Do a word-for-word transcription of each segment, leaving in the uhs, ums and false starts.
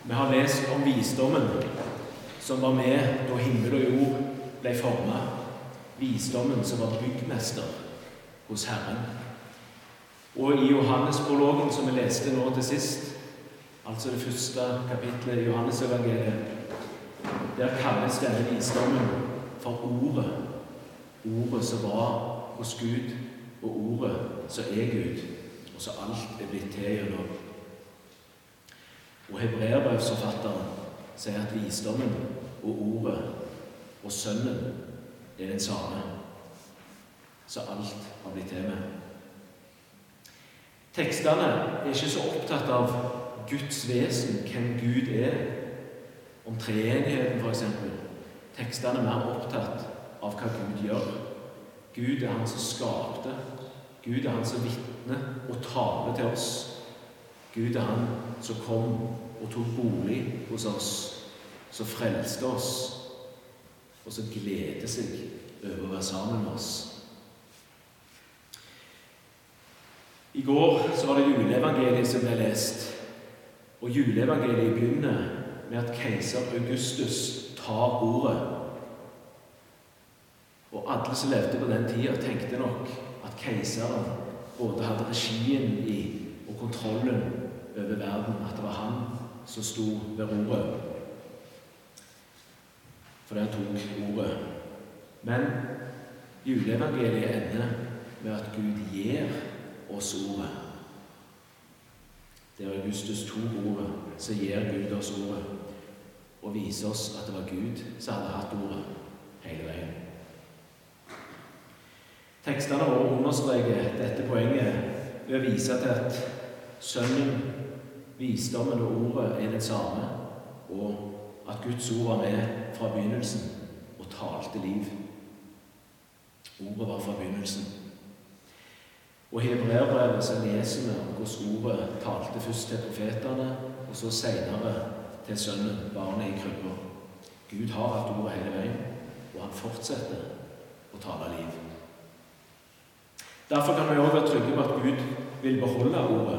Vi har lest om visdommen som var med da himmel og jord ble formet. Visdommen som var byggmester hos Herren. Og i Johannes-prologen som vi leste nå til sist, altså det første kapitlet i Johannes-evangeliet, der kalles denne visdommen for ordet. Ordet som var hos Gud, og ordet som er Gud, og så alt er blitt til gjennom. Og Hebreerbrevsforfatteren sier at visdommen og ordet og sønnen er den samme, så alt har blitt til med. Tekstene er ikke så opptatt av Guds vesen, hvem Gud er, om treenigheten for eksempel. Tekstene er mer opptatt av hva Gud gjør. Gud er han som skapte. Gud er han som vitner og taler til oss. Gud er han som kom og tok bolig hos oss, som frelste oss, og som gleder seg over å være sammen med oss. I går så var det juleevangeliet som ble lest, og juleevangeliet begynner med at keiser Augustus tar ordet. Og alle som levde på den tiden tenkte nok at keiseren både hadde regien i og kontrollen over verden, at det var han som sto ved roret, fordi han tok ordet. Men juleevangeliet ender med at Gud gir oss ordet. Der Augustus tok ordet, så gir Gud oss ordet, og viser oss at det var Gud som hadde hatt ordet hele veien. Tekstene våre understreker dette poenget ved å vise til at sønnen, visdommen og ordet er det samme, og at Guds ord var med fra begynnelsen og talte liv. Ordet var fra begynnelsen. Og i Hebreerbrevet så leser vi om hvordan ordet talte først til profetene, og så senere til sønnen, barnet i krybba. Gud har hatt ordet hele veien, og han fortsetter å tale liv. Derfor kan vi også være trygge på at Gud vil beholde ordet.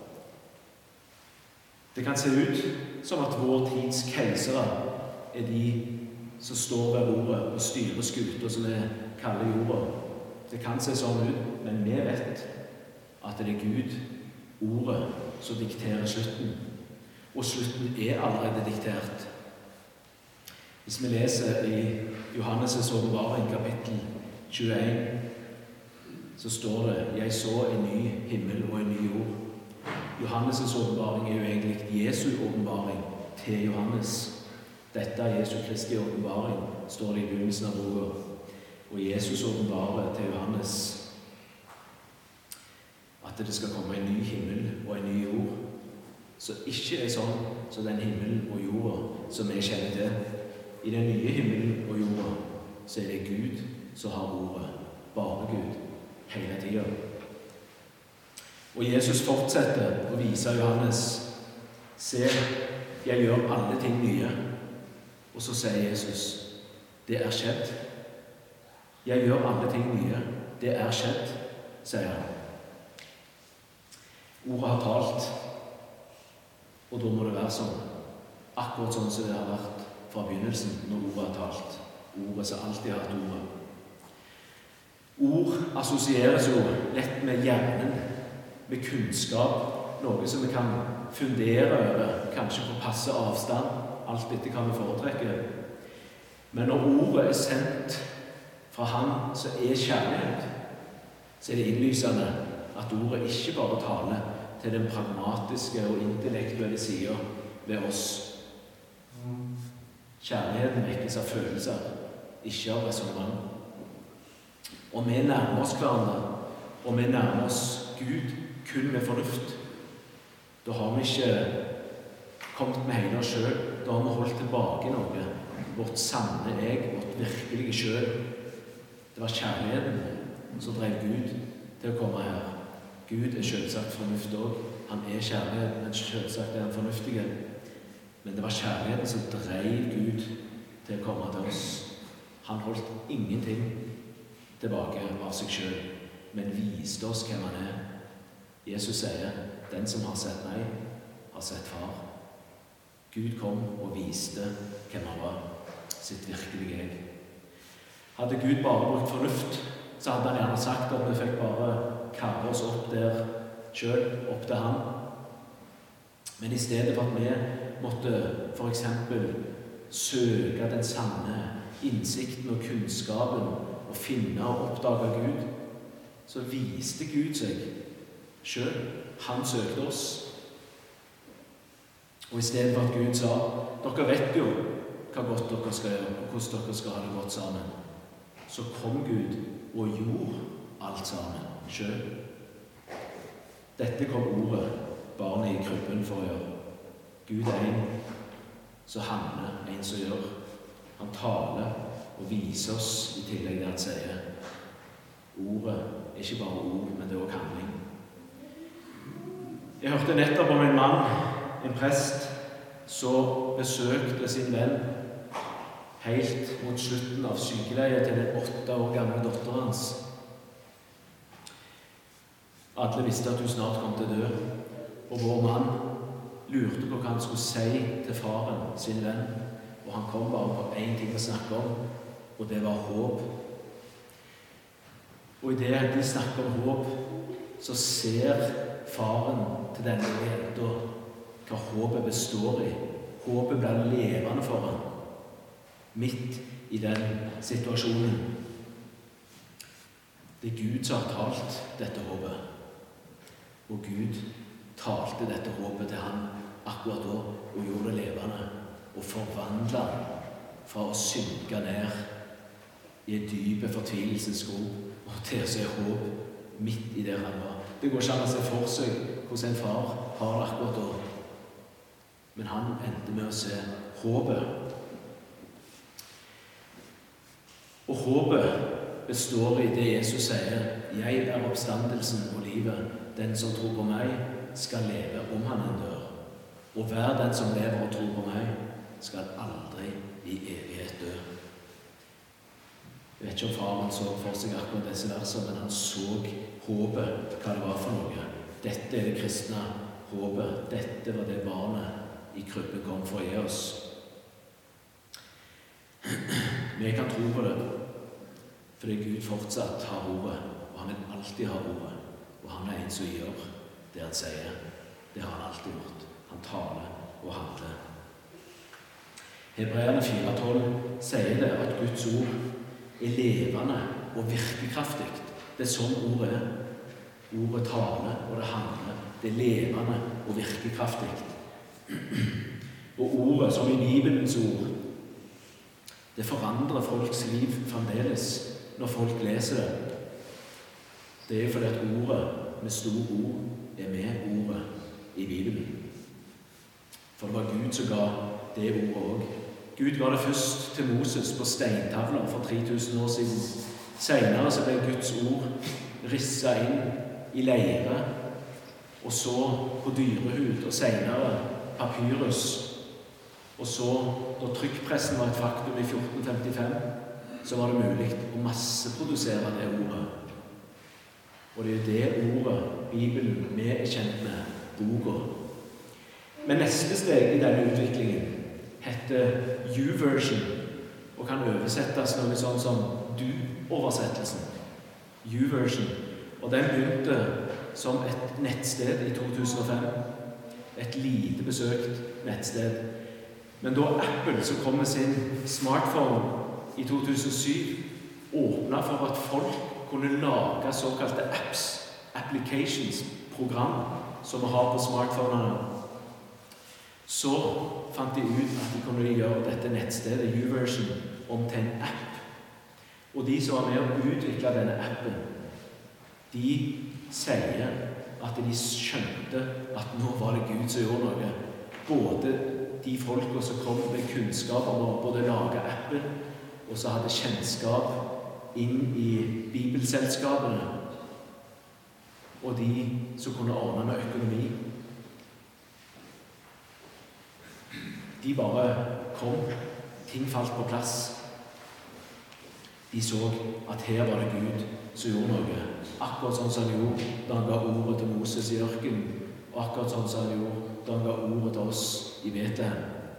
Det kan se ut som at vår tids keisere er de som står ved ordet og styrer skuta som vi kaller jorda. Det kan se sånn ut, men vi vet at det er Gud, ordet, som dikterer slutten. Og slutten er allerede diktert. Hvis vi leser i Johannes' åpenbaring kapittel tjueen, så står det: «Jeg så en ny himmel og en ny jord». Johannes' åpenbaring er jo egentlig Jesu åpenbaring til Johannes. Dette er Jesu Kristi åpenbaring, står det i begynnelsen av boka. Og Jesus åpenbarer til Johannes at det skal komme en ny himmel og en ny jord, så ikke er sånn som den himmelen og jorda som vi kjenner til. I den nye himmelen og jorda så er det Gud som har ordet, bare Gud, hele tiden. Og Jesus fortsetter å vise Johannes: «Se, jeg gjør alle ting nye.» Og så sier Jesus: «Det er skjedd. Jeg gjør alle ting nye. Det er skjedd», sier han. Ordet har talt, og da må det være sånn. Akkurat sånn som det har vært fra begynnelsen, når ordet har talt. Ordet som alltid har hatt ordet. Ord assosieres jo lett med hjernen, med kunnskap, noe som vi kan fundere over, kanskje på passe avstand, alt etter hva vi foretrekker. Men når ordet er sendt fra Han som er kjærlighet, så er det innlysende at ordet ikke bare taler til den pragmatiske og intellektuelle siden ved oss. Kjærligheten vekkes av følelser, ikke av resonemang. Og vi nærmer oss hverandre, og vi nærmer oss Gud kun med fornuft. Da har vi ikke kommet med hele oss selv, da har vi holdt tilbake noe, vårt sanne jeg, vårt virkelige selv. Det var kjærligheten som drev Gud til å komme her. Gud er selvsagt fornuft også. Han er kjærlighet, men selvsagt er han fornuftig. Men det var kjærligheten som drev Gud til å komme til oss. Han holdt ingenting tilbake av seg selv, men viste oss hvem han er. Jesus sier: «Den som har sett meg, har sett far.» Gud kom og viste hvem han var, sitt virkelige jeg. Hadde Gud bare brukt fornuft, så hadde han gjerne sagt at vi fikk bare karre oss opp der selv, opp til han. Men i stedet for at vi måtte for eksempel søke den sanne innsikten og kunnskapen og finne og oppdage Gud, så viste Gud seg selv. Han søkte oss. Og i stedet for at Gud sa, dere vet jo hva godt dere skal gjøre, og hvordan dere skal ha det godt sammen, så kom Gud og gjorde alt sammen selv. Dette kom ordet barnet i krybben for å gjøre. Gud er en som handler, en som gjør. Han taler og viser oss i tillegg det han sier. Ordet er ikke bare ord, men det er også handling. Jeg hørte nettopp om en mann, en prest, som besøkte sin venn helt mot slutten av sykeleiet til den åtte år gamle datteren hans. Alle visste at hun snart kom til å dø, og vår mann lurte på hva han skulle si til faren, sin venn, og han kom bare på én ting å snakke om, og det var håp. Og i det de snakker om håp, så ser faren til denne jenta hva håpet består i. Håpet blir levende for han, midt i den situasjonen. Det er Gud som har talt dette håpet. Og Gud talte dette håpet til han akkurat da, og gjorde det levende, og forvandlet han fra å synke ned i en dype fortvilelsesgrop, og til å se håp midt i der han var. Det går ikke an å se for seg hvordan en far har det akkurat da. Men han endte med å se håpet. Og håpet består i det Jesus sier, jeg er oppstandelsen og livet. Den som tror på meg skal leve om han en dør. Og hver den som lever og tror på meg skal aldri i evighet dø. Jeg vet ikke om faren så for seg akkurat disse versene, men han så håpet, hva det var for noe. Dette er det kristne håpet. Dette var det barnet i krybben kom for å gi oss. Vi kan tro på det, fordi Gud fortsatt har ordet, og han vil alltid ha ordet. Og han er en som gjør det han sier. Det har han alltid gjort. Han taler og handler. Hebreerne fire tolv sier det at Guds ord er levende og virkekraftig. Det er sånn ordet er. Ordet taler, og det handler. Det er levende og virkekraftig. Og ordet, som i Bibelens ord, det forandrer folks liv fremdeles når folk leser det. Det er jo fordi at ordet med store ord er med ordet i Bibelen. For det var Gud som ga det ordet også. Gud ga det først til Moses på steintavler for tre tusen år siden. Senere så ble Guds ord risset inn i leire, og så på dyrehud, og senere papyrus. Og så, når trykkpressen var et faktum i fjorten femtifem, så var det mulig å masseprodusere det ordet. Og det er det ordet Bibelen vi er kjent med, boka. Men neste steg i denne utviklingen heter YouVersion, og kan oversettes noe sånn som du-oversettelsen. YouVersion. Og den begynte som et nettsted i to tusen og fem. Et lite besøkt nettsted. Men da Apple, som kom med sin smartphone i to tusen og syv, åpnet for at folk kunne lage såkalte apps, applications, program, som vi har på smartphonene. Så fant de ut at de kunne gjøre dette nettstedet, YouVersion, om til en app. Og de som var med å utvikle denne appen, de sier at de skjønte at nå var det Gud som gjorde noe. Både de folka som kom med kunnskap om å både lage appen, og så hadde kjennskap inn i bibelselskapene, og de som kunne ordne med økonomi. De bare kom, ting falt på plass. De så at her var det Gud som gjorde noe. Akkurat sånn som han gjorde da han ga ordet til Moses i ørkenen, og akkurat sånn som han gjorde da han ga ordet til oss i Betlehem.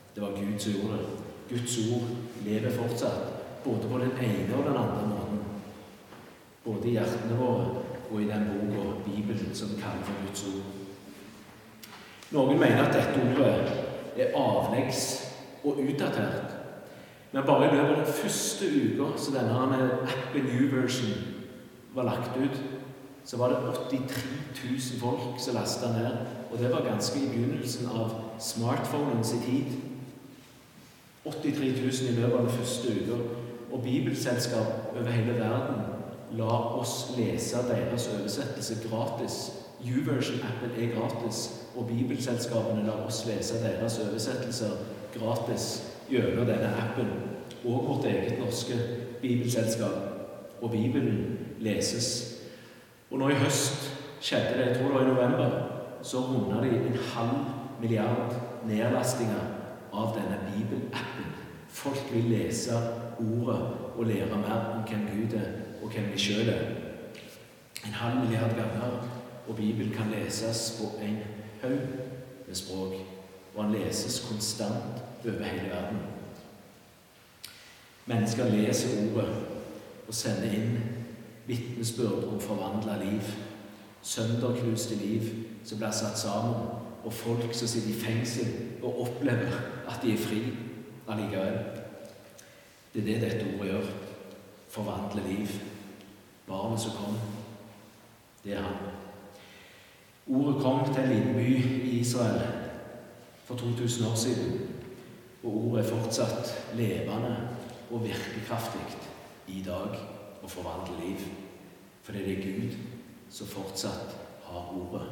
Det var Gud som gjorde det. Guds ord lever fortsatt, både på den ene og den andre måten. Både i hjertene våre og i den boka, Bibelen, som vi kaller for Guds ord. Noen mener at dette ordet er avleggs og utdatert. Men bare i løpet av den første uka så denne appen YouVersion var lagt ut, så var det åttitre tusen folk som lastet ned. Og det var ganske i begynnelsen av smartphonens tid. åttitre tusen i løpet av den første uka. Og bibelselskap over hele verden la oss lese deres oversettelse gratis. YouVersion-appen er gratis, og bibelselskapene la oss lese deres oversettelser gratis gjennom denne appen, og vårt eget norske bibelselskap. Og Bibelen leses. Og nå i høst skjedde det, jeg tror det var i november, så rundet de en halv milliard nedlastinger av denne bibelappen. Folk vil lese ordet og lære mer om hvem Gud er og hvem vi selv er. En halv milliard ganger, og Bibelen kan leses på en haug med språk, og han leses konstant over hele verden. Mennesker leser ordet og sender inn vitnesbyrd om forvandlet liv, sønderknuste liv som blir satt sammen, og folk som sitter i fengsel og opplever at de er fri allikevel. Det er det dette ordet gjør. Forvandle liv. Barnet som kom, det er han. Ordet kom til en liten by i Israel for to tusen år siden, og ordet er fortsatt levende og virkekraftig i dag og forvandler liv. For det er Gud som fortsatt har ordet.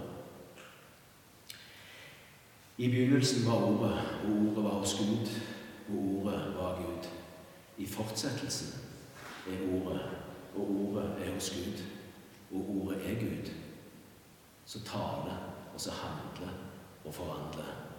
I begynnelsen var ordet, og ordet var hos Gud, og ordet var Gud. I fortsettelsen er ordet, og ordet er hos Gud, og ordet er Gud. Så taler, og så handler, og forvandler.